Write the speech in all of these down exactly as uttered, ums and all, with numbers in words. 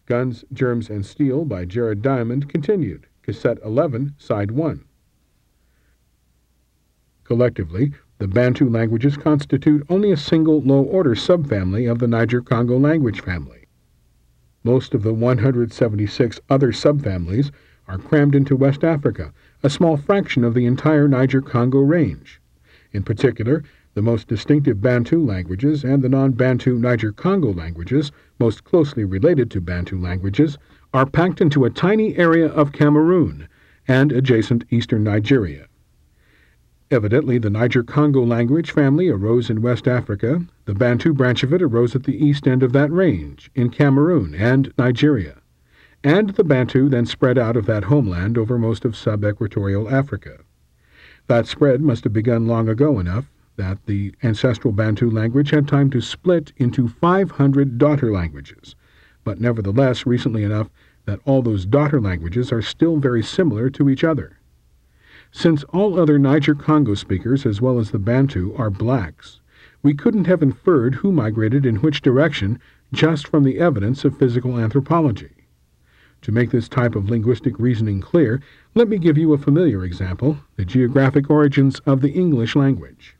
Guns, Germs, and Steel by Jared Diamond continued, Cassette eleven, Side one. Collectively, the Bantu languages constitute only a single low-order subfamily of the Niger-Congo language family. Most of the one hundred seventy-six other subfamilies are crammed into West Africa, a small fraction of the entire Niger-Congo range. In particular, the most distinctive Bantu languages and the non-Bantu Niger-Congo languages, most closely related to Bantu languages, are packed into a tiny area of Cameroon and adjacent eastern Nigeria. Evidently, the Niger-Congo language family arose in West Africa. The Bantu branch of it arose at the east end of that range, in Cameroon and Nigeria. And the Bantu then spread out of that homeland over most of sub-equatorial Africa. That spread must have begun long ago enough that the ancestral Bantu language had time to split into five hundred daughter languages, but nevertheless recently enough that all those daughter languages are still very similar to each other. Since all other Niger-Congo speakers, as well as the Bantu, are blacks, we couldn't have inferred who migrated in which direction just from the evidence of physical anthropology. To make this type of linguistic reasoning clear, let me give you a familiar example, the geographic origins of the English language.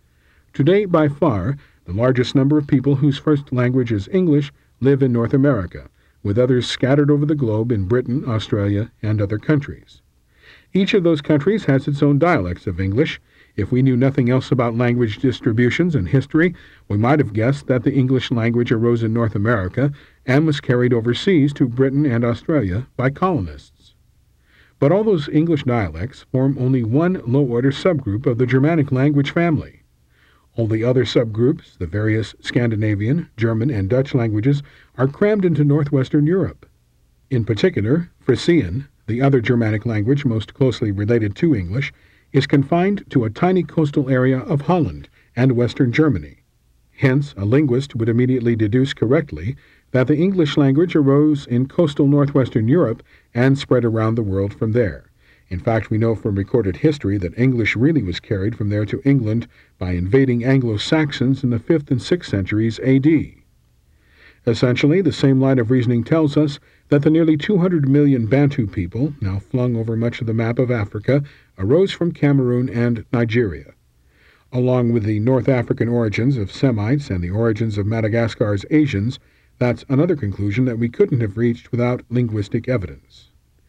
Today, by far, the largest number of people whose first language is English live in North America, with others scattered over the globe in Britain, Australia, and other countries. Each of those countries has its own dialects of English. If we knew nothing else about language distributions and history, we might have guessed that the English language arose in North America and was carried overseas to Britain and Australia by colonists. But all those English dialects form only one low-order subgroup of the Germanic language family. All the other subgroups, the various Scandinavian, German, and Dutch languages, are crammed into northwestern Europe. In particular, Frisian, the other Germanic language most closely related to English, is confined to a tiny coastal area of Holland and western Germany. Hence, a linguist would immediately deduce correctly that the English language arose in coastal northwestern Europe and spread around the world from there. In fact, we know from recorded history that English really was carried from there to England by invading Anglo-Saxons in the fifth and sixth centuries A D. Essentially, the same line of reasoning tells us that the nearly two hundred million Bantu people, now flung over much of the map of Africa, arose from Cameroon and Nigeria. Along with the North African origins of Semites and the origins of Madagascar's Asians, that's another conclusion that we couldn't have reached without linguistic evidence.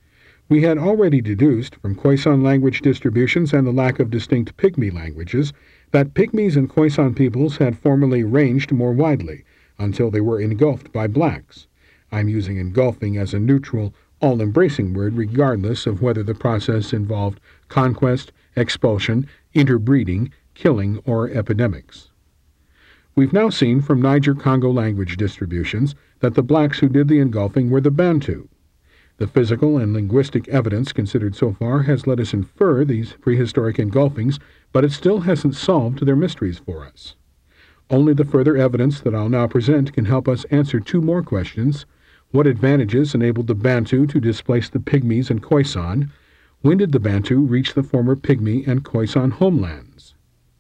We had already deduced from Khoisan language distributions and the lack of distinct Pygmy languages that Pygmies and Khoisan peoples had formerly ranged more widely, until they were engulfed by blacks. I'm using engulfing as a neutral, all-embracing word regardless of whether the process involved conquest, expulsion, interbreeding, killing, or epidemics. We've now seen from Niger-Congo language distributions that the blacks who did the engulfing were the Bantu. The physical and linguistic evidence considered so far has let us infer these prehistoric engulfings, but it still hasn't solved their mysteries for us. Only the further evidence that I'll now present can help us answer two more questions. What advantages enabled the Bantu to displace the Pygmies and Khoisan? When did the Bantu reach the former Pygmy and Khoisan homelands?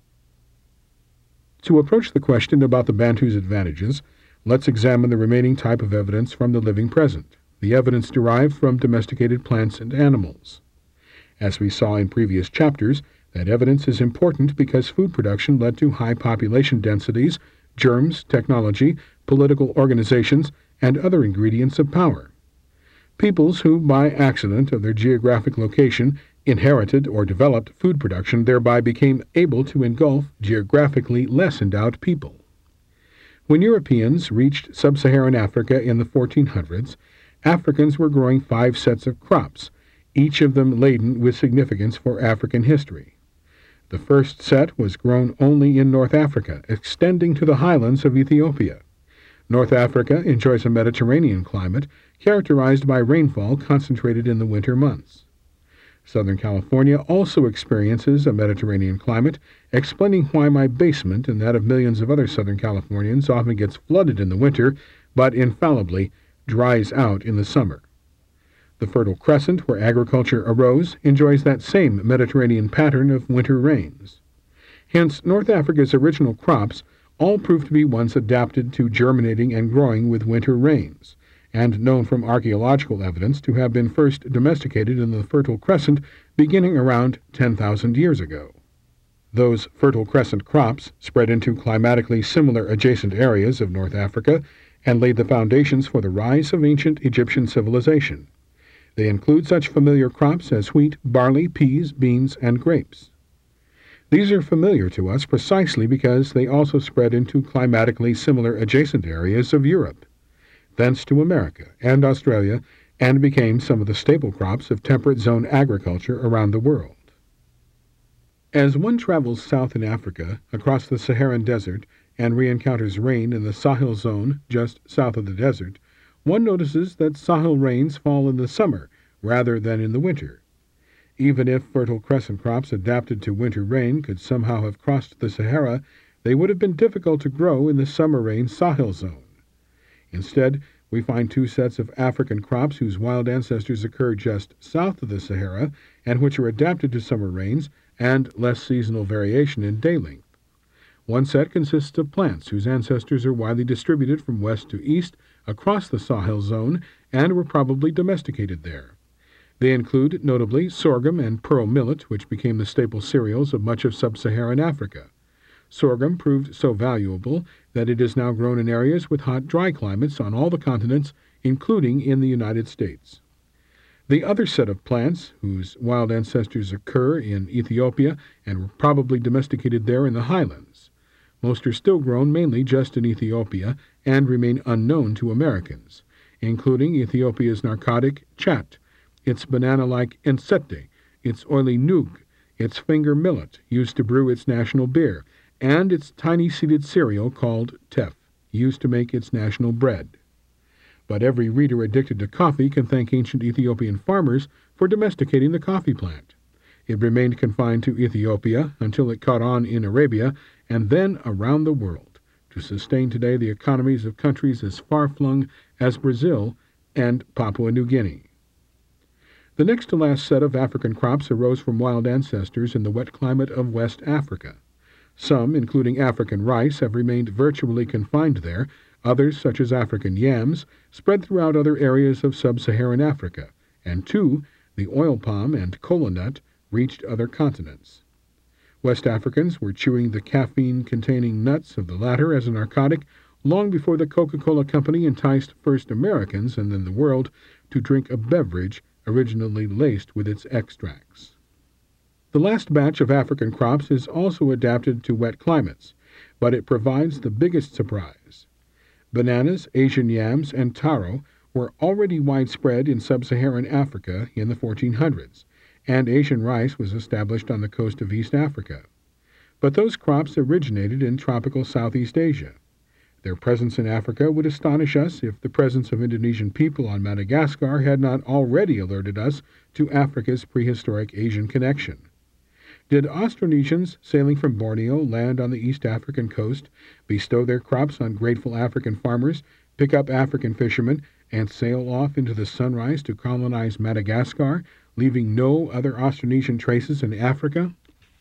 To approach the question about the Bantu's advantages, let's examine the remaining type of evidence from the living present, the evidence derived from domesticated plants and animals. As we saw in previous chapters, that evidence is important because food production led to high population densities, germs, technology, political organizations, and other ingredients of power. Peoples who, by accident of their geographic location, inherited or developed food production thereby became able to engulf geographically less endowed people. When Europeans reached sub-Saharan Africa in the fourteen hundreds, Africans were growing five sets of crops, each of them laden with significance for African history. The first set was grown only in North Africa, extending to the highlands of Ethiopia. North Africa enjoys a Mediterranean climate, characterized by rainfall concentrated in the winter months. Southern California also experiences a Mediterranean climate, explaining why my basement and that of millions of other Southern Californians often gets flooded in the winter, but infallibly dries out in the summer. The Fertile Crescent, where agriculture arose, enjoys that same Mediterranean pattern of winter rains. Hence, North Africa's original crops all prove to be ones adapted to germinating and growing with winter rains, and known from archaeological evidence to have been first domesticated in the Fertile Crescent beginning around ten thousand years ago. Those Fertile Crescent crops spread into climatically similar adjacent areas of North Africa and laid the foundations for the rise of ancient Egyptian civilization. They include such familiar crops as wheat, barley, peas, beans, and grapes. These are familiar to us precisely because they also spread into climatically similar adjacent areas of Europe, thence to America and Australia, and became some of the staple crops of temperate zone agriculture around the world. As one travels south in Africa, across the Saharan Desert, and re-encounters rain in the Sahel zone just south of the desert, one notices that Sahel rains fall in the summer rather than in the winter. Even if Fertile Crescent crops adapted to winter rain could somehow have crossed the Sahara, they would have been difficult to grow in the summer rain Sahel zone. Instead, we find two sets of African crops whose wild ancestors occur just south of the Sahara and which are adapted to summer rains and less seasonal variation in day length. One set consists of plants whose ancestors are widely distributed from west to east across the Sahel zone and were probably domesticated there. They include, notably, sorghum and pearl millet, which became the staple cereals of much of sub-Saharan Africa. Sorghum proved so valuable that it is now grown in areas with hot, dry climates on all the continents, including in the United States. The other set of plants, whose wild ancestors occur in Ethiopia and were probably domesticated there in the highlands. Most are still grown mainly just in Ethiopia and remain unknown to Americans, including Ethiopia's narcotic chat, its banana-like ensete, its oily noog, its finger millet, used to brew its national beer, and its tiny seeded cereal called teff, used to make its national bread. But every reader addicted to coffee can thank ancient Ethiopian farmers for domesticating the coffee plant. It remained confined to Ethiopia until it caught on in Arabia and then around the world, to sustain today the economies of countries as far-flung as Brazil and Papua New Guinea. The next to last set of African crops arose from wild ancestors in the wet climate of West Africa. Some, including African rice, have remained virtually confined there. Others, such as African yams, spread throughout other areas of sub-Saharan Africa, and two, the oil palm and kola nut, reached other continents. West Africans were chewing the caffeine-containing nuts of the latter as a narcotic long before the Coca-Cola Company enticed first Americans and then the world to drink a beverage originally laced with its extracts. The last batch of African crops is also adapted to wet climates, but it provides the biggest surprise. Bananas, Asian yams, and taro were already widespread in sub-Saharan Africa in the fourteen hundreds, and Asian rice was established on the coast of East Africa. But those crops originated in tropical Southeast Asia. Their presence in Africa would astonish us if the presence of Indonesian people on Madagascar had not already alerted us to Africa's prehistoric Asian connection. Did Austronesians sailing from Borneo land on the East African coast, bestow their crops on grateful African farmers, pick up African fishermen, and sail off into the sunrise to colonize Madagascar, leaving no other Austronesian traces in Africa?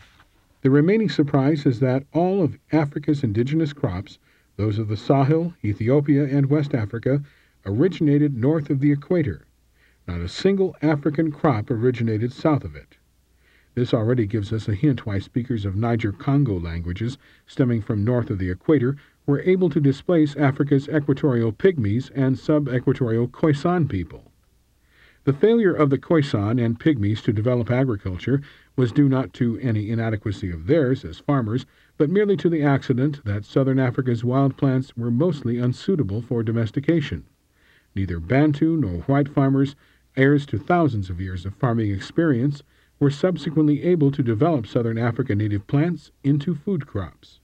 The remaining surprise is that all of Africa's indigenous crops, those of the Sahel, Ethiopia, and West Africa, originated north of the equator. Not a single African crop originated south of it. This already gives us a hint why speakers of Niger-Congo languages stemming from north of the equator were able to displace Africa's equatorial Pygmies and sub-equatorial Khoisan people. The failure of the Khoisan and Pygmies to develop agriculture was due not to any inadequacy of theirs as farmers, but merely to the accident that southern Africa's wild plants were mostly unsuitable for domestication. Neither Bantu nor white farmers, heirs to thousands of years of farming experience, were subsequently able to develop southern African native plants into food crops.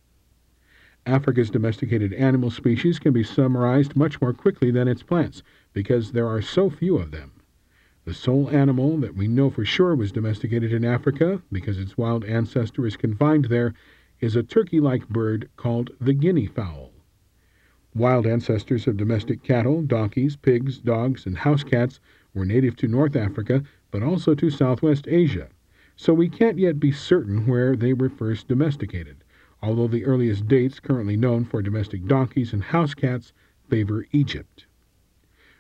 Africa's domesticated animal species can be summarized much more quickly than its plants, because there are so few of them. The sole animal that we know for sure was domesticated in Africa, because its wild ancestor is confined there, is a turkey-like bird called the guinea fowl. Wild ancestors of domestic cattle, donkeys, pigs, dogs, and house cats were native to North Africa, but also to Southwest Asia, so we can't yet be certain where they were first domesticated, although the earliest dates currently known for domestic donkeys and house cats favor Egypt.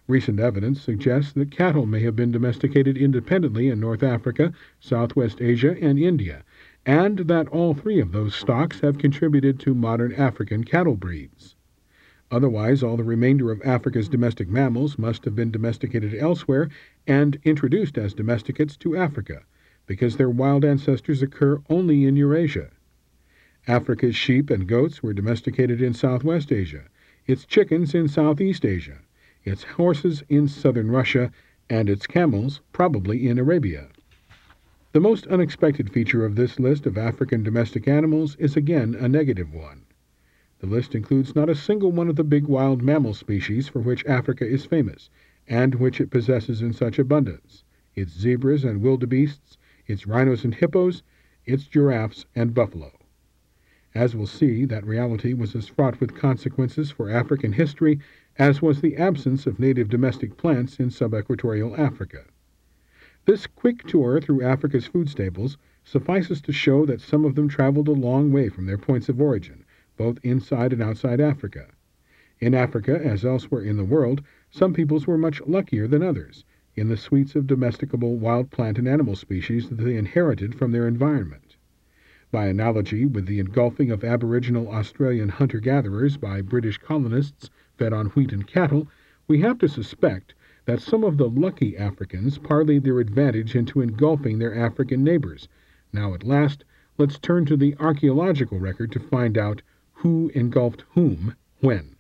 Recent evidence suggests that cattle may have been domesticated independently in North Africa, Southwest Asia, and India, and that all three of those stocks have contributed to modern African cattle breeds. Otherwise, all the remainder of Africa's domestic mammals must have been domesticated elsewhere and introduced as domesticates to Africa, because their wild ancestors occur only in Eurasia. Africa's sheep and goats were domesticated in Southwest Asia, its chickens in Southeast Asia, its horses in southern Russia, and its camels probably in Arabia. The most unexpected feature of this list of African domestic animals is again a negative one. The list includes not a single one of the big wild mammal species for which Africa is famous, and which it possesses in such abundance: its zebras and wildebeests, its rhinos and hippos, its giraffes and buffalo. As we'll see, that reality was as fraught with consequences for African history as was the absence of native domestic plants in subequatorial Africa. This quick tour through Africa's food staples suffices to show that some of them traveled a long way from their points of origin, both inside and outside Africa. In Africa, as elsewhere in the world, some peoples were much luckier than others in the suites of domesticable wild plant and animal species that they inherited from their environment. By analogy with the engulfing of Aboriginal Australian hunter-gatherers by British colonists fed on wheat and cattle, we have to suspect that some of the lucky Africans parlayed their advantage into engulfing their African neighbors. Now at last, let's turn to the archaeological record to find out who engulfed whom when.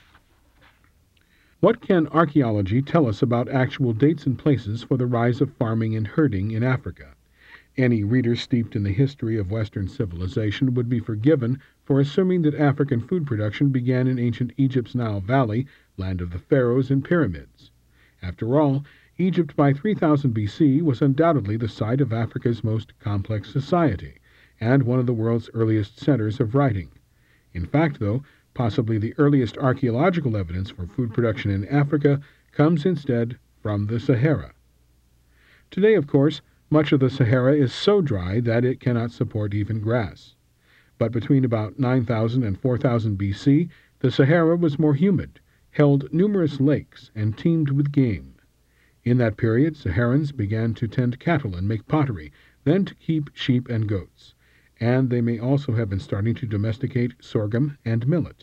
What can archaeology tell us about actual dates and places for the rise of farming and herding in Africa? Any reader steeped in the history of Western civilization would be forgiven for assuming that African food production began in ancient Egypt's Nile Valley, land of the pharaohs and pyramids. After all, Egypt by three thousand B C was undoubtedly the site of Africa's most complex society, and one of the world's earliest centers of writing. In fact, though, possibly the earliest archaeological evidence for food production in Africa comes instead from the Sahara. Today, of course, much of the Sahara is so dry that it cannot support even grass. But between about nine thousand and four thousand B C, the Sahara was more humid, held numerous lakes, and teemed with game. In that period, Saharans began to tend cattle and make pottery, then to keep sheep and goats, and they may also have been starting to domesticate sorghum and millet.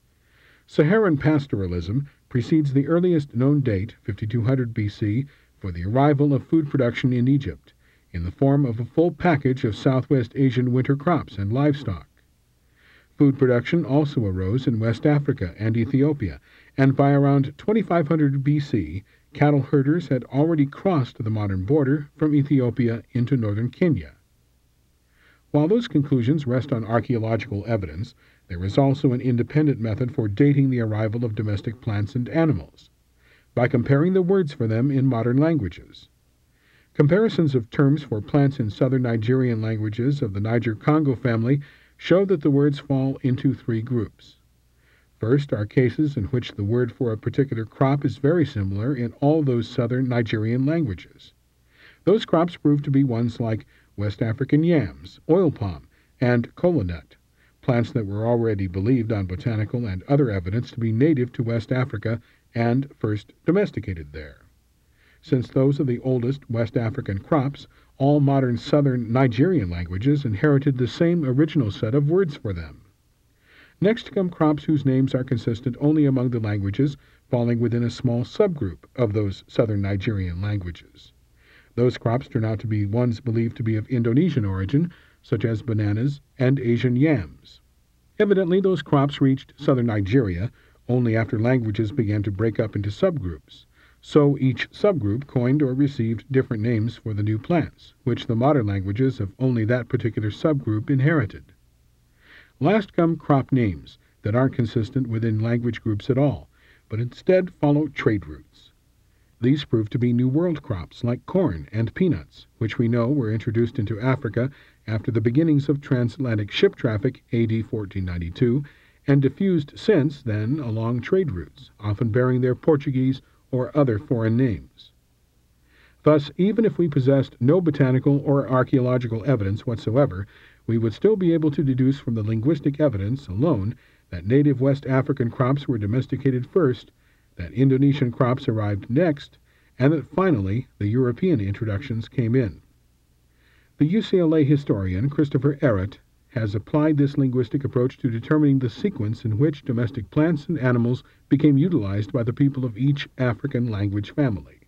Saharan pastoralism precedes the earliest known date, fifty-two hundred B C, for the arrival of food production in Egypt, in the form of a full package of Southwest Asian winter crops and livestock. Food production also arose in West Africa and Ethiopia, and by around twenty-five hundred B C, cattle herders had already crossed the modern border from Ethiopia into northern Kenya. While those conclusions rest on archaeological evidence, there is also an independent method for dating the arrival of domestic plants and animals, by comparing the words for them in modern languages. Comparisons of terms for plants in southern Nigerian languages of the Niger-Congo family show that the words fall into three groups. First are cases in which the word for a particular crop is very similar in all those southern Nigerian languages. Those crops prove to be ones like West African yams, oil palm, and kola nut, plants that were already believed on botanical and other evidence to be native to West Africa and first domesticated there. Since those are the oldest West African crops, all modern southern Nigerian languages inherited the same original set of words for them. Next come crops whose names are consistent only among the languages falling within a small subgroup of those southern Nigerian languages. Those crops turn out to be ones believed to be of Indonesian origin, such as bananas and Asian yams. Evidently, those crops reached southern Nigeria only after languages began to break up into subgroups. So each subgroup coined or received different names for the new plants, which the modern languages of only that particular subgroup inherited. Last come crop names that aren't consistent within language groups at all, but instead follow trade routes. These prove to be New World crops like corn and peanuts, which we know were introduced into Africa after the beginnings of transatlantic ship traffic A D fourteen ninety-two, and diffused since then along trade routes, often bearing their Portuguese or other foreign names. Thus, even if we possessed no botanical or archaeological evidence whatsoever, we would still be able to deduce from the linguistic evidence alone that native West African crops were domesticated first, that Indonesian crops arrived next, and that finally the European introductions came in. The U C L A historian Christopher Ehret has applied this linguistic approach to determining the sequence in which domestic plants and animals became utilized by the people of each African language family.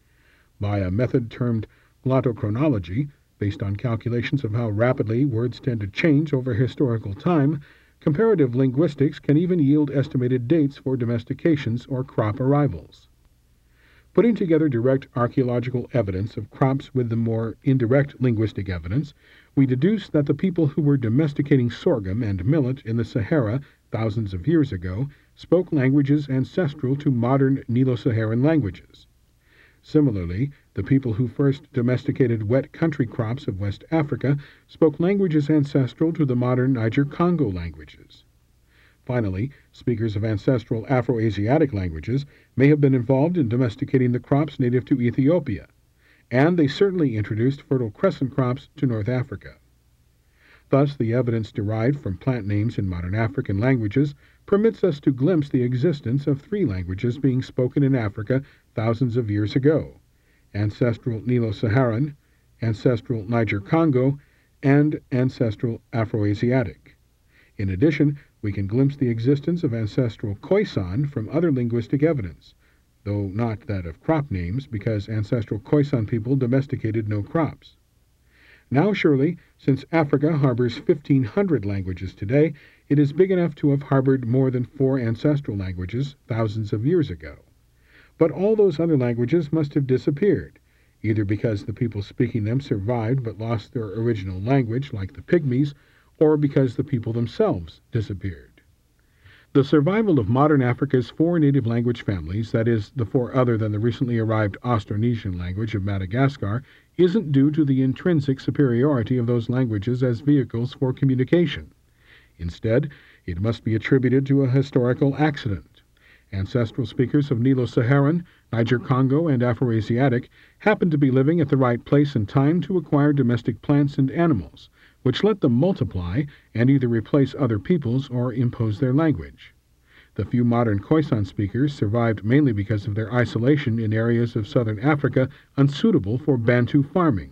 By a method termed glottochronology, based on calculations of how rapidly words tend to change over historical time, comparative linguistics can even yield estimated dates for domestications or crop arrivals. Putting together direct archaeological evidence of crops with the more indirect linguistic evidence, we deduce that the people who were domesticating sorghum and millet in the Sahara thousands of years ago spoke languages ancestral to modern Nilo-Saharan languages. Similarly, the people who first domesticated wet country crops of West Africa spoke languages ancestral to the modern Niger-Congo languages. Finally, speakers of ancestral Afro-Asiatic languages may have been involved in domesticating the crops native to Ethiopia, and they certainly introduced Fertile Crescent crops to North Africa. Thus, the evidence derived from plant names in modern African languages permits us to glimpse the existence of three languages being spoken in Africa thousands of years ago: ancestral Nilo-Saharan, ancestral Niger-Congo, and ancestral Afro-Asiatic. In addition, we can glimpse the existence of ancestral Khoisan from other linguistic evidence, though not that of crop names, because ancestral Khoisan people domesticated no crops. Now surely, since Africa harbors fifteen hundred languages today, it is big enough to have harbored more than four ancestral languages thousands of years ago. But all those other languages must have disappeared, either because the people speaking them survived but lost their original language, like the Pygmies, or because the people themselves disappeared. The survival of modern Africa's four native language families, that is, the four other than the recently arrived Austronesian language of Madagascar, isn't due to the intrinsic superiority of those languages as vehicles for communication. Instead, it must be attributed to a historical accident. Ancestral speakers of Nilo-Saharan, Niger-Congo, and Afro-Asiatic happened to be living at the right place and time to acquire domestic plants and animals, which let them multiply and either replace other peoples or impose their language. The few modern Khoisan speakers survived mainly because of their isolation in areas of southern Africa unsuitable for Bantu farming.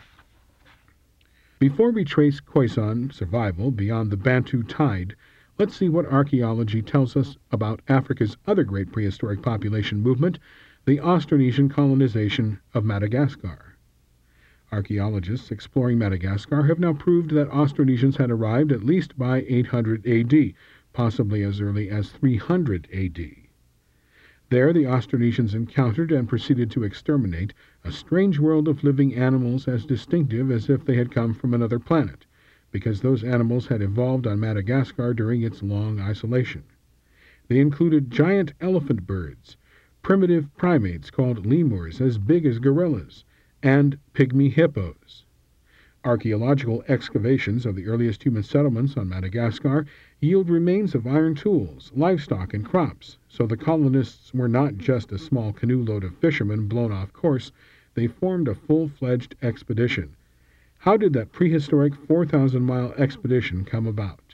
Before we trace Khoisan survival beyond the Bantu tide, let's see what archaeology tells us about Africa's other great prehistoric population movement, the Austronesian colonization of Madagascar. Archaeologists exploring Madagascar have now proved that Austronesians had arrived at least by eight hundred A D, possibly as early as three hundred A D. There the Austronesians encountered and proceeded to exterminate a strange world of living animals as distinctive as if they had come from another planet, because those animals had evolved on Madagascar during its long isolation. They included giant elephant birds, primitive primates called lemurs as big as gorillas, and pygmy hippos. Archaeological excavations of the earliest human settlements on Madagascar yield remains of iron tools, livestock, and crops, so the colonists were not just a small canoe load of fishermen blown off course, they formed a full-fledged expedition. How did that prehistoric four thousand mile expedition come about?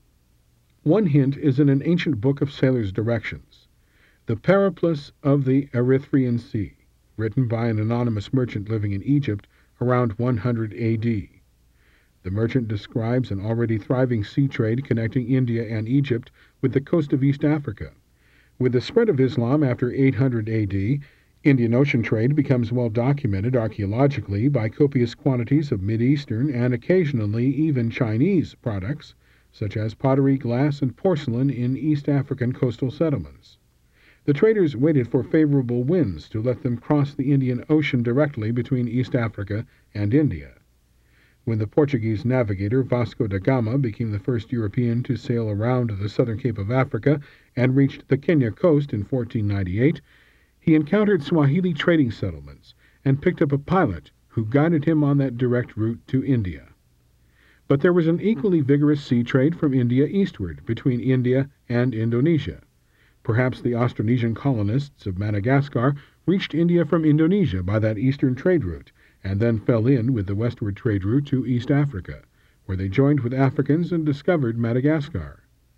One hint is in an ancient book of sailors' directions, The Periplus of the Erythraean Sea, written by an anonymous merchant living in Egypt around one hundred A D. The merchant describes an already thriving sea trade connecting India and Egypt with the coast of East Africa. With the spread of Islam after eight hundred A D, Indian Ocean trade becomes well documented archaeologically by copious quantities of Mideastern and occasionally even Chinese products, such as pottery, glass, and porcelain in East African coastal settlements. The traders waited for favorable winds to let them cross the Indian Ocean directly between East Africa and India. When the Portuguese navigator Vasco da Gama became the first European to sail around the southern Cape of Africa and reached the Kenya coast in fourteen ninety-eight, he encountered Swahili trading settlements and picked up a pilot who guided him on that direct route to India. But there was an equally vigorous sea trade from India eastward between India and Indonesia. Perhaps the Austronesian colonists of Madagascar reached India from Indonesia by that eastern trade route, and then fell in with the westward trade route to East Africa, where they joined with Africans and discovered Madagascar.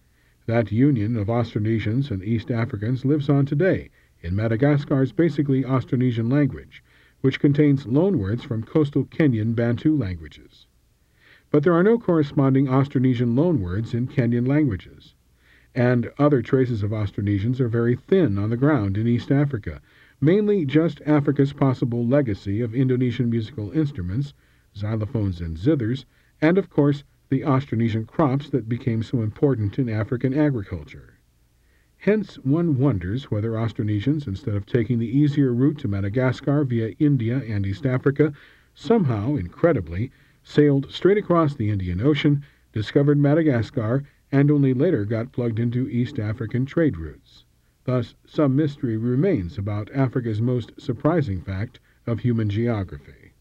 That union of Austronesians and East Africans lives on today in Madagascar's basically Austronesian language, which contains loanwords from coastal Kenyan Bantu languages. But there are no corresponding Austronesian loanwords in Kenyan languages, and other traces of Austronesians are very thin on the ground in East Africa, mainly just Africa's possible legacy of Indonesian musical instruments, xylophones and zithers, and of course the Austronesian crops that became so important in African agriculture. Hence, one wonders whether Austronesians, instead of taking the easier route to Madagascar via India and East Africa, somehow, incredibly, sailed straight across the Indian Ocean, discovered Madagascar, and only later got plugged into East African trade routes. Thus, some mystery remains about Africa's most surprising fact of human geography.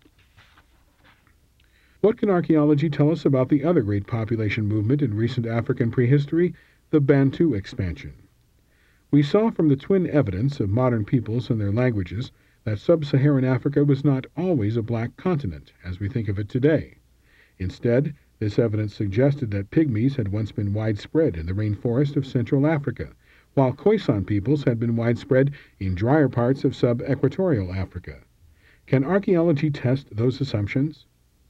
What can archaeology tell us about the other great population movement in recent African prehistory, the Bantu expansion? We saw from the twin evidence of modern peoples and their languages that sub-Saharan Africa was not always a black continent, as we think of it today. Instead, this evidence suggested that pygmies had once been widespread in the rainforest of Central Africa, while Khoisan peoples had been widespread in drier parts of sub-equatorial Africa. Can archaeology test those assumptions?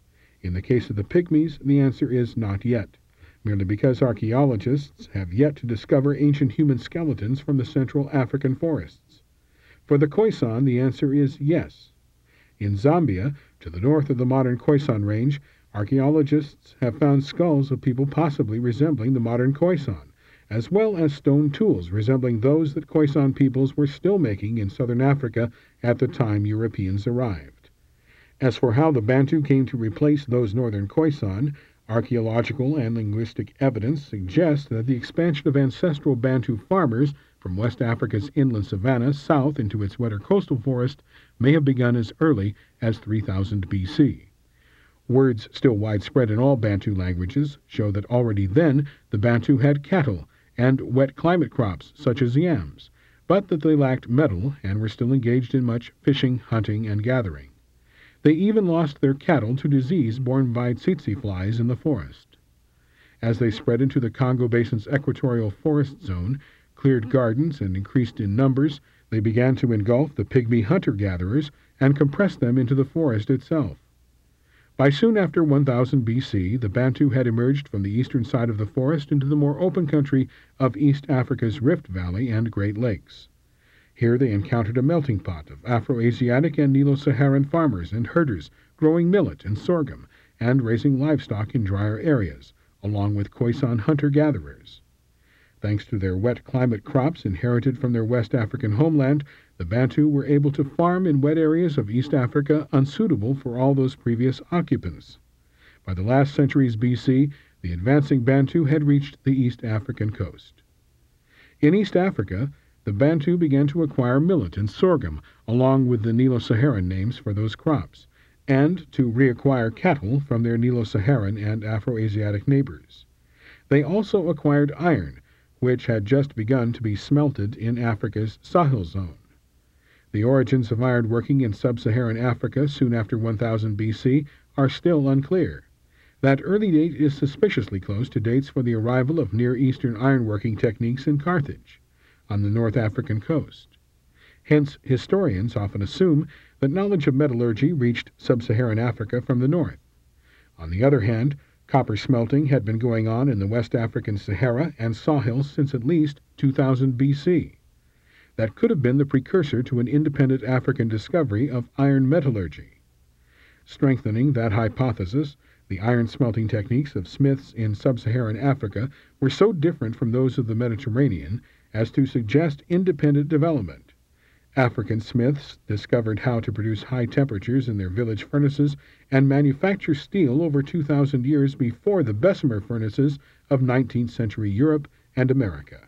In the case of the pygmies, the answer is not yet, merely because archaeologists have yet to discover ancient human skeletons from the Central African forests. For the Khoisan, the answer is yes. In Zambia, to the north of the modern Khoisan Range, archaeologists have found skulls of people possibly resembling the modern Khoisan, as well as stone tools resembling those that Khoisan peoples were still making in southern Africa at the time Europeans arrived. As for how the Bantu came to replace those northern Khoisan, archaeological and linguistic evidence suggests that the expansion of ancestral Bantu farmers from West Africa's inland savanna south into its wetter coastal forest may have begun as early as three thousand B C. Words still widespread in all Bantu languages show that already then the Bantu had cattle and wet climate crops such as yams, but that they lacked metal and were still engaged in much fishing, hunting, and gathering. They even lost their cattle to disease borne by tsetse flies in the forest. As they spread into the Congo Basin's equatorial forest zone, cleared gardens, and increased in numbers, they began to engulf the pygmy hunter-gatherers and compress them into the forest itself. By soon after one thousand B C, the Bantu had emerged from the eastern side of the forest into the more open country of East Africa's Rift Valley and Great Lakes. Here they encountered a melting pot of Afro-Asiatic and Nilo-Saharan farmers and herders growing millet and sorghum and raising livestock in drier areas, along with Khoisan hunter-gatherers. Thanks to their wet climate crops inherited from their West African homeland, the Bantu were able to farm in wet areas of East Africa unsuitable for all those previous occupants. By the last centuries B C, the advancing Bantu had reached the East African coast. In East Africa, the Bantu began to acquire millet and sorghum, along with the Nilo-Saharan names for those crops, and to reacquire cattle from their Nilo-Saharan and Afro-Asiatic neighbors. They also acquired iron, which had just begun to be smelted in Africa's Sahel zone. The origins of iron working in sub-Saharan Africa soon after one thousand B C are still unclear. That early date is suspiciously close to dates for the arrival of Near Eastern ironworking techniques in Carthage, on the North African coast. Hence, historians often assume that knowledge of metallurgy reached sub-Saharan Africa from the north. On the other hand, copper smelting had been going on in the West African Sahara and Sahel since at least two thousand B C. That could have been the precursor to an independent African discovery of iron metallurgy. Strengthening that hypothesis, the iron smelting techniques of smiths in sub-Saharan Africa were so different from those of the Mediterranean as to suggest independent development. African smiths discovered how to produce high temperatures in their village furnaces and manufacture steel over two thousand years before the Bessemer furnaces of nineteenth century Europe and America.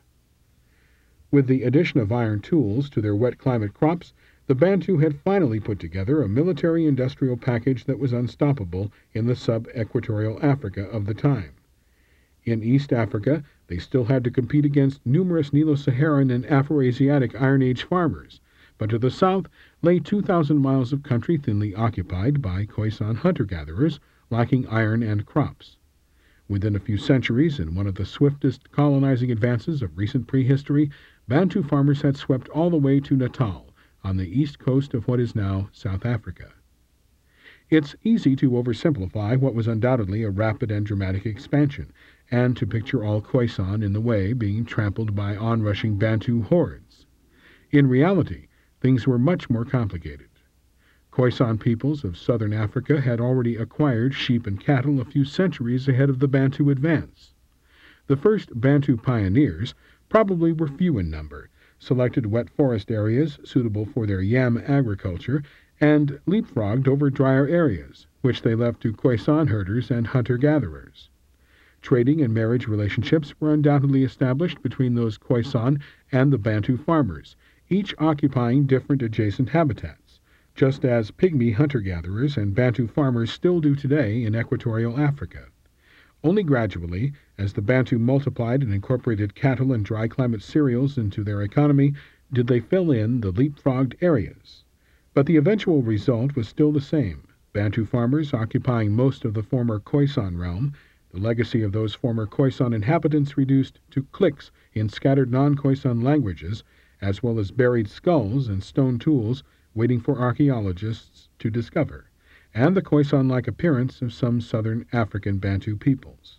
With the addition of iron tools to their wet climate crops, the Bantu had finally put together a military-industrial package that was unstoppable in the sub-equatorial Africa of the time. In East Africa, they still had to compete against numerous Nilo-Saharan and Afro-Asiatic Iron Age farmers, but to the south lay two thousand miles of country thinly occupied by Khoisan hunter-gatherers, lacking iron and crops. Within a few centuries, in one of the swiftest colonizing advances of recent prehistory, Bantu farmers had swept all the way to Natal, on the east coast of what is now South Africa. It's easy to oversimplify what was undoubtedly a rapid and dramatic expansion, and to picture all Khoisan in the way being trampled by onrushing Bantu hordes. In reality, things were much more complicated. Khoisan peoples of southern Africa had already acquired sheep and cattle a few centuries ahead of the Bantu advance. The first Bantu pioneers probably were few in number, selected wet forest areas suitable for their yam agriculture, and leapfrogged over drier areas, which they left to Khoisan herders and hunter-gatherers. Trading and marriage relationships were undoubtedly established between those Khoisan and the Bantu farmers, each occupying different adjacent habitats, just as pygmy hunter-gatherers and Bantu farmers still do today in equatorial Africa. Only gradually, as the Bantu multiplied and incorporated cattle and dry climate cereals into their economy, did they fill in the leapfrogged areas. But the eventual result was still the same, Bantu farmers occupying most of the former Khoisan realm, the legacy of those former Khoisan inhabitants reduced to cliques in scattered non-Khoisan languages, as well as buried skulls and stone tools waiting for archaeologists to discover, and the Khoisan-like appearance of some southern African Bantu peoples.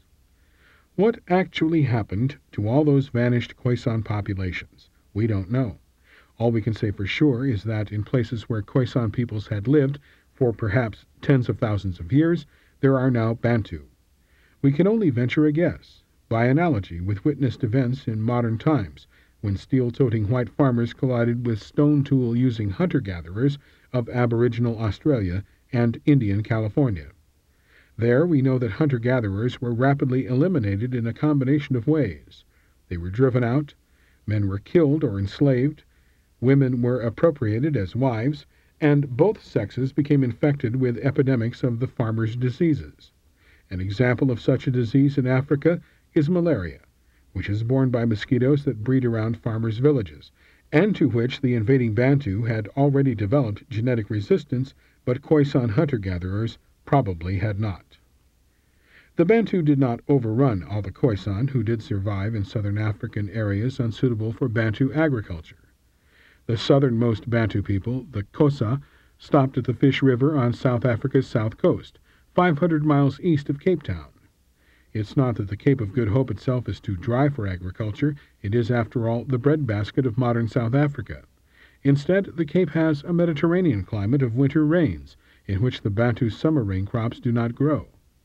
What actually happened to all those vanished Khoisan populations? We don't know. All we can say for sure is that in places where Khoisan peoples had lived for perhaps tens of thousands of years, there are now Bantu. We can only venture a guess, by analogy with witnessed events in modern times, when steel-toting white farmers collided with stone-tool-using hunter-gatherers of Aboriginal Australia and Indian California. There we know that hunter-gatherers were rapidly eliminated in a combination of ways. They were driven out, men were killed or enslaved, women were appropriated as wives, and both sexes became infected with epidemics of the farmers' diseases. An example of such a disease in Africa is malaria, which is borne by mosquitoes that breed around farmers' villages, and to which the invading Bantu had already developed genetic resistance, but Khoisan hunter-gatherers probably had not. The Bantu did not overrun all the Khoisan who did survive in southern African areas unsuitable for Bantu agriculture. The southernmost Bantu people, the Xhosa, stopped at the Fish River on South Africa's south coast, five hundred miles east of Cape Town. It's not that the Cape of Good Hope itself is too dry for agriculture. It is, after all, the breadbasket of modern South Africa. Instead, the Cape has a Mediterranean climate of winter rains, in which the Bantu summer rain crops do not grow.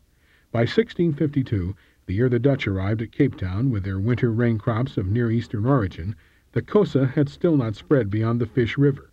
By sixteen fifty-two, the year the Dutch arrived at Cape Town with their winter rain crops of Near Eastern origin, the Xhosa had still not spread beyond the Fish River.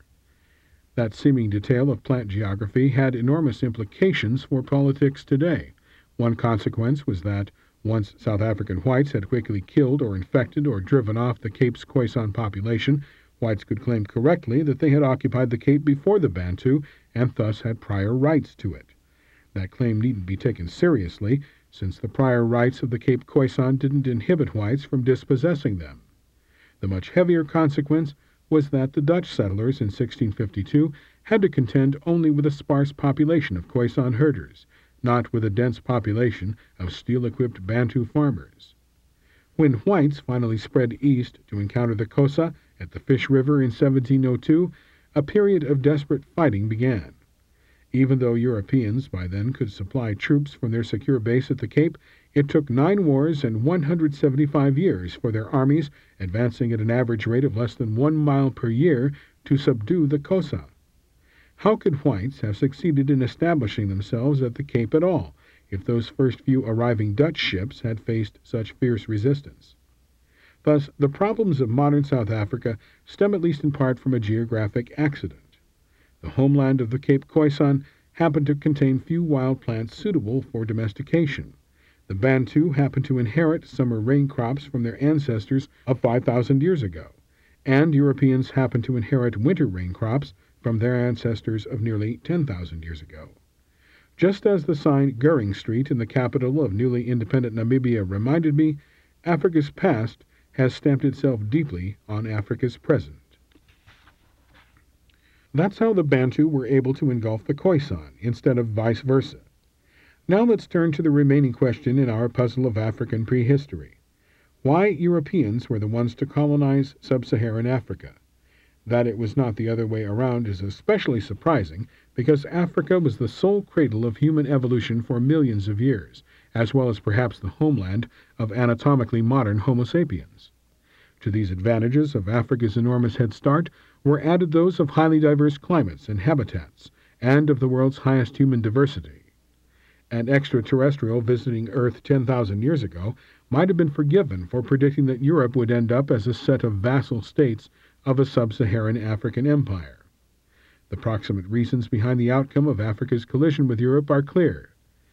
That seeming detail of plant geography had enormous implications for politics today. One consequence was that, once South African whites had quickly killed or infected or driven off the Cape's Khoisan population, whites could claim correctly that they had occupied the Cape before the Bantu and thus had prior rights to it. That claim needn't be taken seriously, since the prior rights of the Cape Khoisan didn't inhibit whites from dispossessing them. The much heavier consequence was that the Dutch settlers in sixteen fifty-two had to contend only with a sparse population of Khoisan herders, not with a dense population of steel-equipped Bantu farmers. When whites finally spread east to encounter the Xhosa at the Fish River in seventeen oh two, a period of desperate fighting began. Even though Europeans by then could supply troops from their secure base at the Cape, it took nine wars and one hundred seventy-five years for their armies, advancing at an average rate of less than one mile per year, to subdue the Xhosa. How could whites have succeeded in establishing themselves at the Cape at all, if those first few arriving Dutch ships had faced such fierce resistance? Thus, the problems of modern South Africa stem at least in part from a geographic accident. The homeland of the Cape Khoisan happened to contain few wild plants suitable for domestication. The Bantu happened to inherit summer rain crops from their ancestors of five thousand years ago, and Europeans happened to inherit winter rain crops from their ancestors of nearly ten thousand years ago. Just as the sign Goering Street in the capital of newly independent Namibia reminded me, Africa's past has stamped itself deeply on Africa's present. That's how the Bantu were able to engulf the Khoisan, instead of vice versa. Now let's turn to the remaining question in our puzzle of African prehistory. Why Europeans were the ones to colonize sub-Saharan Africa? That it was not the other way around is especially surprising because Africa was the sole cradle of human evolution for millions of years, as well as perhaps the homeland of anatomically modern Homo sapiens. To these advantages of Africa's enormous head start were added those of highly diverse climates and habitats, and of the world's highest human diversity. An extraterrestrial visiting Earth ten thousand years ago might have been forgiven for predicting that Europe would end up as a set of vassal states of a sub-Saharan African empire. The proximate reasons behind the outcome of Africa's collision with Europe are clear.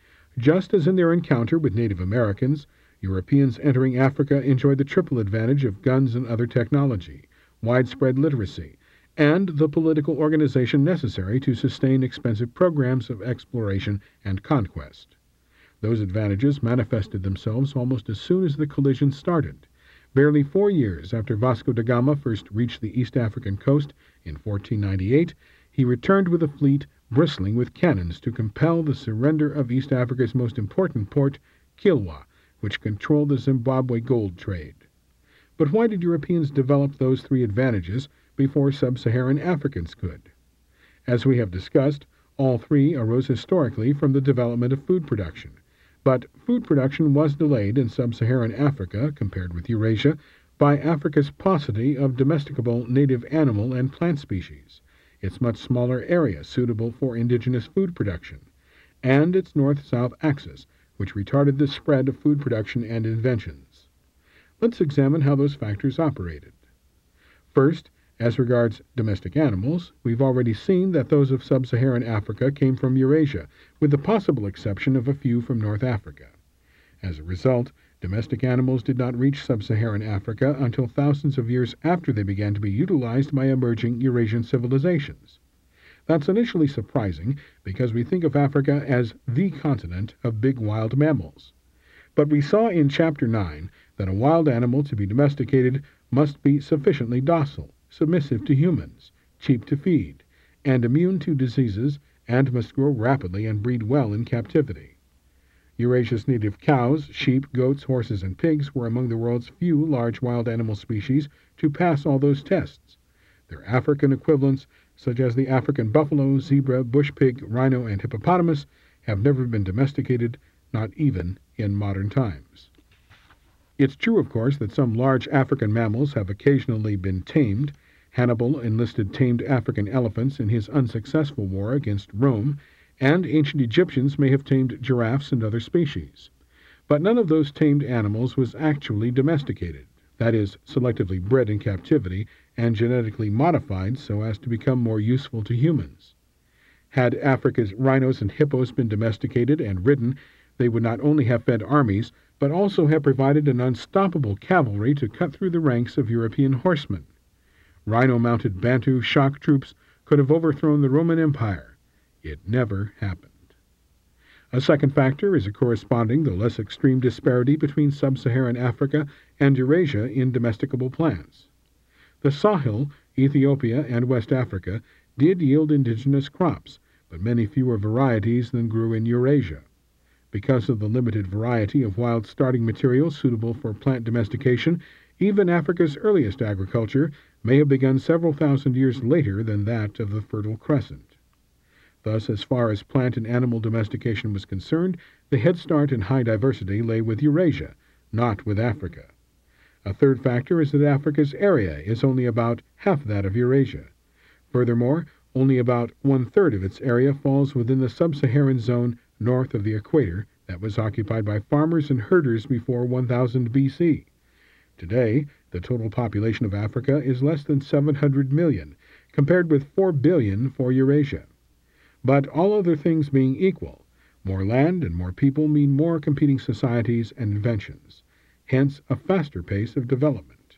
Just as in their encounter with Native Americans, Europeans entering Africa enjoyed the triple advantage of guns and other technology, widespread literacy, and the political organization necessary to sustain expensive programs of exploration and conquest. Those advantages manifested themselves almost as soon as the collision started. Barely four years after Vasco da Gama first reached the East African coast in fourteen ninety-eight, he returned with a fleet bristling with cannons to compel the surrender of East Africa's most important port, Kilwa, which controlled the Zimbabwe gold trade. But why did Europeans develop those three advantages before sub-Saharan Africans could? As we have discussed, all three arose historically from the development of food production. But food production was delayed in sub-Saharan Africa, compared with Eurasia, by Africa's paucity of domesticable native animal and plant species, its much smaller area suitable for indigenous food production, and its north-south axis, which retarded the spread of food production and inventions. Let's examine how those factors operated. First, as regards domestic animals, we've already seen that those of sub-Saharan Africa came from Eurasia, with the possible exception of a few from North Africa. As a result, domestic animals did not reach sub-Saharan Africa until thousands of years after they began to be utilized by emerging Eurasian civilizations. That's initially surprising because we think of Africa as the continent of big wild mammals. But we saw in Chapter nine that a wild animal to be domesticated must be sufficiently docile, submissive to humans, cheap to feed, and immune to diseases, and must grow rapidly and breed well in captivity. Eurasia's native cows, sheep, goats, horses, and pigs were among the world's few large wild animal species to pass all those tests. Their African equivalents, such as the African buffalo, zebra, bush pig, rhino, and hippopotamus, have never been domesticated, not even in modern times. It's true, of course, that some large African mammals have occasionally been tamed. Hannibal enlisted tamed African elephants in his unsuccessful war against Rome, and ancient Egyptians may have tamed giraffes and other species. But none of those tamed animals was actually domesticated, that is, selectively bred in captivity and genetically modified so as to become more useful to humans. Had Africa's rhinos and hippos been domesticated and ridden, they would not only have fed armies, but also have provided an unstoppable cavalry to cut through the ranks of European horsemen. Rhino-mounted Bantu shock troops could have overthrown the Roman Empire. It never happened. A second factor is a corresponding, though less extreme, disparity between sub-Saharan Africa and Eurasia in domesticable plants. The Sahel, Ethiopia, and West Africa did yield indigenous crops, but many fewer varieties than grew in Eurasia. Because of the limited variety of wild starting materials suitable for plant domestication, even Africa's earliest agriculture may have begun several thousand years later than that of the Fertile Crescent. Thus, as far as plant and animal domestication was concerned, the head start in high diversity lay with Eurasia, not with Africa. A third factor is that Africa's area is only about half that of Eurasia. Furthermore, only about one-third of its area falls within the sub-Saharan zone north of the equator that was occupied by farmers and herders before one thousand B C. Today, the total population of Africa is less than seven hundred million, compared with four billion for Eurasia. But all other things being equal, more land and more people mean more competing societies and inventions, hence a faster pace of development.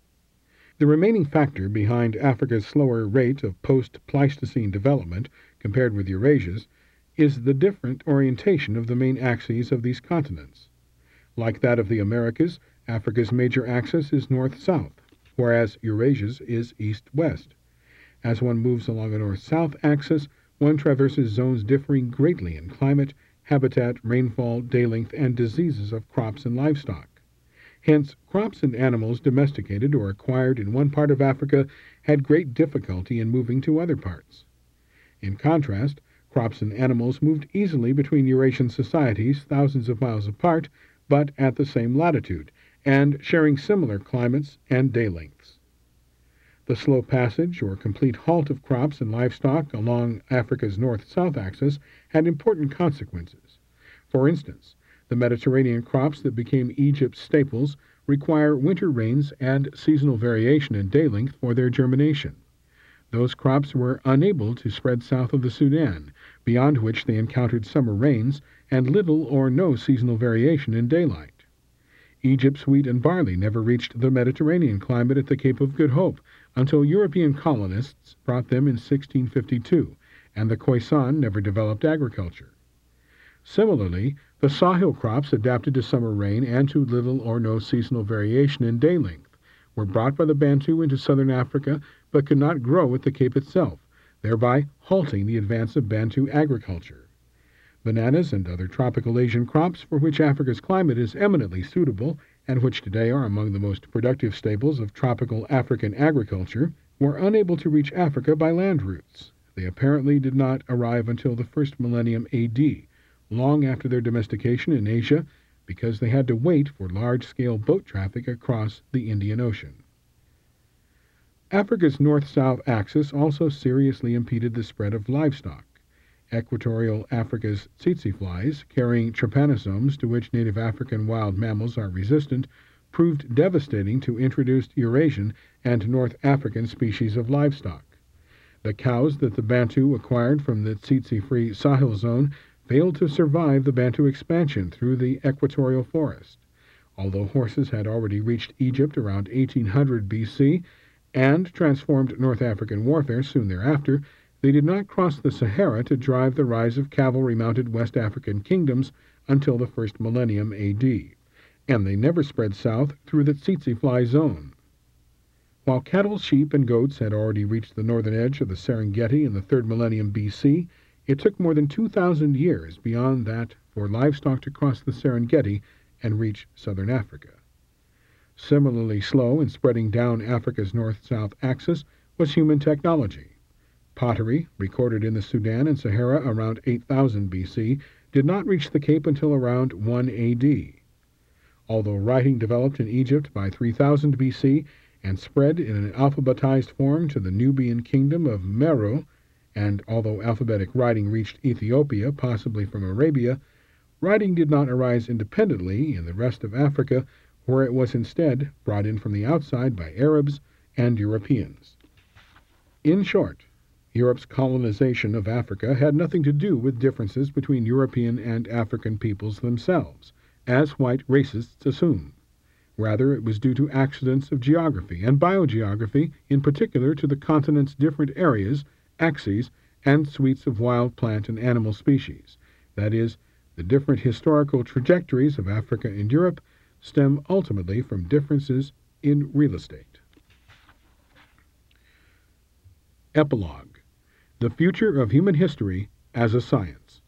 The remaining factor behind Africa's slower rate of post-Pleistocene development compared with Eurasia's is the different orientation of the main axes of these continents. Like that of the Americas, Africa's major axis is north-south, whereas Eurasia's is east-west. As one moves along a north-south axis, one traverses zones differing greatly in climate, habitat, rainfall, day length, and diseases of crops and livestock. Hence, crops and animals domesticated or acquired in one part of Africa had great difficulty in moving to other parts. In contrast, crops and animals moved easily between Eurasian societies thousands of miles apart, but at the same latitude, and sharing similar climates and day lengths. The slow passage or complete halt of crops and livestock along Africa's north-south axis had important consequences. For instance, the Mediterranean crops that became Egypt's staples require winter rains and seasonal variation in day length for their germination. Those crops were unable to spread south of the Sudan, beyond which they encountered summer rains and little or no seasonal variation in daylight. Egypt's wheat and barley never reached the Mediterranean climate at the Cape of Good Hope until European colonists brought them in sixteen fifty-two, and the Khoisan never developed agriculture. Similarly, the Sahel crops adapted to summer rain and to little or no seasonal variation in day length were brought by the Bantu into southern Africa but could not grow at the Cape itself, thereby halting the advance of Bantu agriculture. Bananas and other tropical Asian crops for which Africa's climate is eminently suitable and which today are among the most productive staples of tropical African agriculture were unable to reach Africa by land routes. They apparently did not arrive until the first millennium A D, long after their domestication in Asia, because they had to wait for large-scale boat traffic across the Indian Ocean. Africa's north-south axis also seriously impeded the spread of livestock. Equatorial Africa's tsetse flies, carrying trypanosomes to which native African wild mammals are resistant, proved devastating to introduced Eurasian and North African species of livestock. The cows that the Bantu acquired from the tsetse-free Sahel zone failed to survive the Bantu expansion through the equatorial forest. Although horses had already reached Egypt around eighteen hundred B C and transformed North African warfare soon thereafter, they did not cross the Sahara to drive the rise of cavalry-mounted West African kingdoms until the first millennium A D, and they never spread south through the tsetse-fly zone. While cattle, sheep, and goats had already reached the northern edge of the Serengeti in the third millennium B C, it took more than two thousand years beyond that for livestock to cross the Serengeti and reach southern Africa. Similarly slow in spreading down Africa's north-south axis was human technology. Pottery, recorded in the Sudan and Sahara around eight thousand B C, did not reach the Cape until around one A D. Although writing developed in Egypt by three thousand B C and spread in an alphabetized form to the Nubian kingdom of Meroe, and although alphabetic writing reached Ethiopia, possibly from Arabia, writing did not arise independently in the rest of Africa, where it was instead brought in from the outside by Arabs and Europeans. In short, Europe's colonization of Africa had nothing to do with differences between European and African peoples themselves, as white racists assume. Rather, it was due to accidents of geography and biogeography, in particular to the continent's different areas, axes, and suites of wild plant and animal species. That is, the different historical trajectories of Africa and Europe stem ultimately from differences in real estate. Epilogue: The Future of Human History as a Science.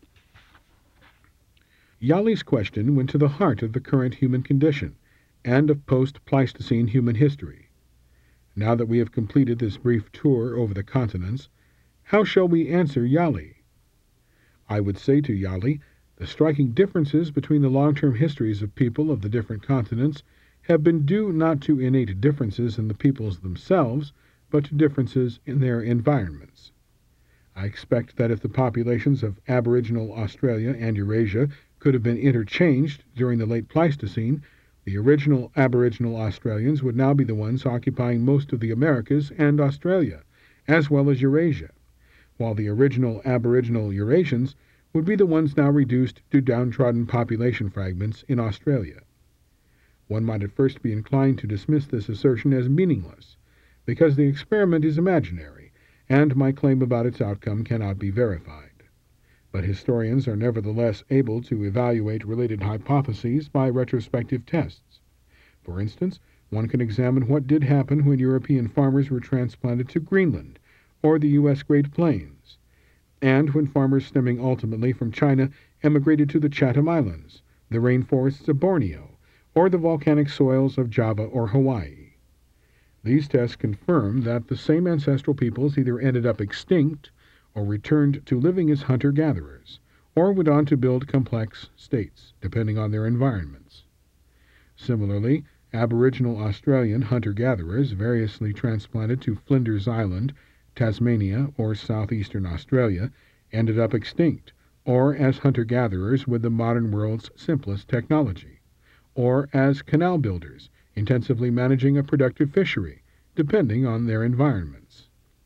Yali's question went to the heart of the current human condition and of post-Pleistocene human history. Now that we have completed this brief tour over the continents, how shall we answer Yali? I would say to Yali, the striking differences between the long-term histories of people of the different continents have been due not to innate differences in the peoples themselves, but to differences in their environments. I expect that if the populations of Aboriginal Australia and Eurasia could have been interchanged during the late Pleistocene, the original Aboriginal Australians would now be the ones occupying most of the Americas and Australia, as well as Eurasia, while the original Aboriginal Eurasians would be the ones now reduced to downtrodden population fragments in Australia. One might at first be inclined to dismiss this assertion as meaningless, because the experiment is imaginary, and my claim about its outcome cannot be verified. But historians are nevertheless able to evaluate related hypotheses by retrospective tests. For instance, one can examine what did happen when European farmers were transplanted to Greenland or the U S Great Plains, and when farmers stemming ultimately from China emigrated to the Chatham Islands, the rainforests of Borneo, or the volcanic soils of Java or Hawaii. These tests confirm that the same ancestral peoples either ended up extinct or returned to living as hunter-gatherers, or went on to build complex states, depending on their environments. Similarly, Aboriginal Australian hunter-gatherers variously transplanted to Flinders Island, Tasmania, or southeastern Australia ended up extinct, or as hunter-gatherers with the modern world's simplest technology, or as canal builders, intensively managing a productive fishery, depending on their environments.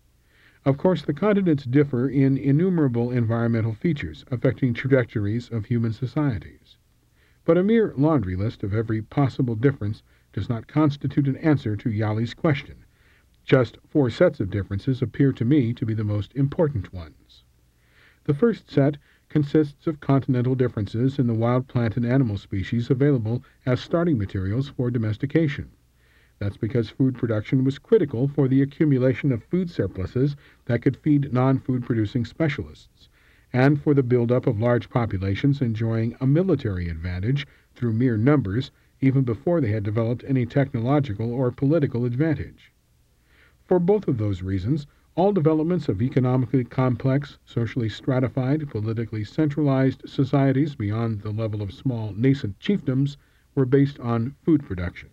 Of course, the continents differ in innumerable environmental features affecting trajectories of human societies. But a mere laundry list of every possible difference does not constitute an answer to Yali's question. Just four sets of differences appear to me to be the most important ones. The first set consists of continental differences in the wild plant and animal species available as starting materials for domestication. That's because food production was critical for the accumulation of food surpluses that could feed non-food producing specialists, and for the buildup of large populations enjoying a military advantage through mere numbers even before they had developed any technological or political advantage. For both of those reasons, all developments of economically complex, socially stratified, politically centralized societies beyond the level of small nascent chiefdoms were based on food production.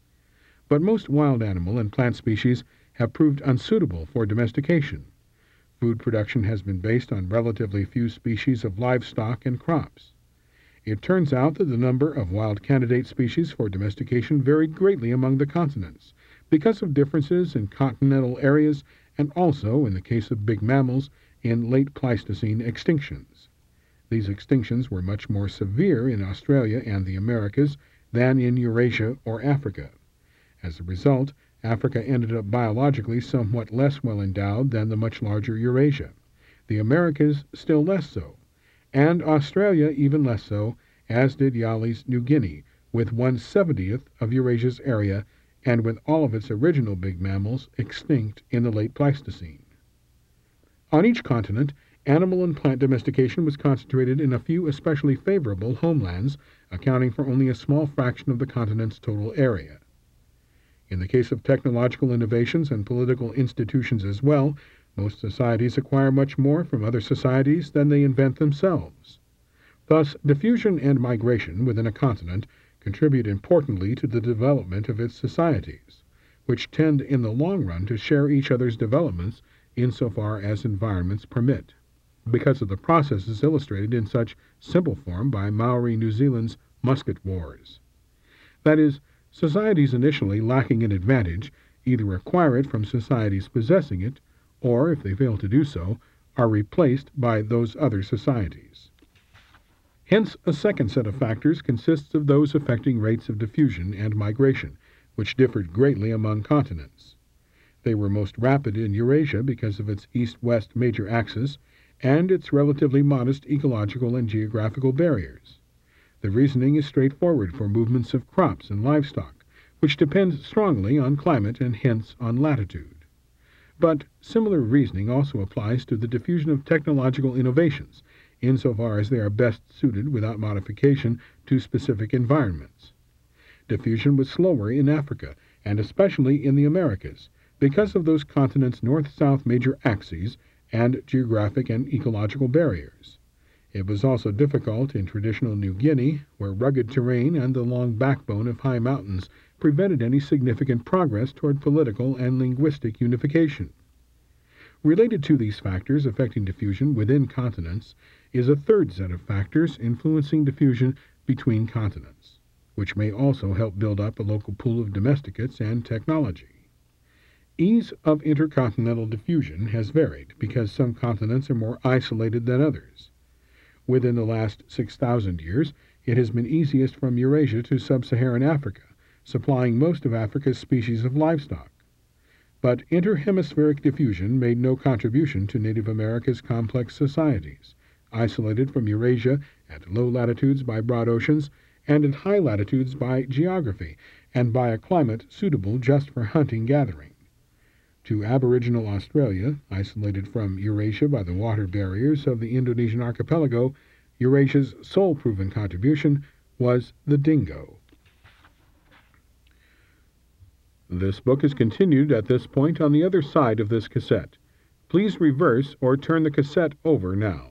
But most wild animal and plant species have proved unsuitable for domestication. Food production has been based on relatively few species of livestock and crops. It turns out that the number of wild candidate species for domestication varied greatly among the continents because of differences in continental areas and also, in the case of big mammals, in late Pleistocene extinctions. These extinctions were much more severe in Australia and the Americas than in Eurasia or Africa. As a result, Africa ended up biologically somewhat less well endowed than the much larger Eurasia, the Americas still less so, and Australia even less so, as did Yali's New Guinea, with one seventieth of Eurasia's area and with all of its original big mammals extinct in the late Pleistocene. On each continent, animal and plant domestication was concentrated in a few especially favorable homelands, accounting for only a small fraction of the continent's total area. In the case of technological innovations and political institutions as well, most societies acquire much more from other societies than they invent themselves. Thus, diffusion and migration within a continent contribute importantly to the development of its societies, which tend in the long run to share each other's developments insofar as environments permit, because of the processes illustrated in such simple form by Maori New Zealand's musket wars. That is, societies initially lacking an advantage either acquire it from societies possessing it, or, if they fail to do so, are replaced by those other societies. Hence, a second set of factors consists of those affecting rates of diffusion and migration, which differed greatly among continents. They were most rapid in Eurasia because of its east-west major axis and its relatively modest ecological and geographical barriers. The reasoning is straightforward for movements of crops and livestock, which depend strongly on climate and hence on latitude. But similar reasoning also applies to the diffusion of technological innovations, insofar as they are best suited without modification to specific environments. Diffusion was slower in Africa, and especially in the Americas, because of those continents' north-south major axes and geographic and ecological barriers. It was also difficult in traditional New Guinea, where rugged terrain and the long backbone of high mountains prevented any significant progress toward political and linguistic unification. Related to these factors affecting diffusion within continents is a third set of factors influencing diffusion between continents, which may also help build up a local pool of domesticates and technology. Ease of intercontinental diffusion has varied because some continents are more isolated than others. Within the last six thousand years, it has been easiest from Eurasia to sub-Saharan Africa, supplying most of Africa's species of livestock. But interhemispheric diffusion made no contribution to Native America's complex societies, isolated from Eurasia at low latitudes by broad oceans and at high latitudes by geography and by a climate suitable just for hunting-gathering. To Aboriginal Australia, isolated from Eurasia by the water barriers of the Indonesian archipelago, Eurasia's sole proven contribution was the dingo. This book is continued at this point on the other side of this cassette. Please reverse or turn the cassette over now.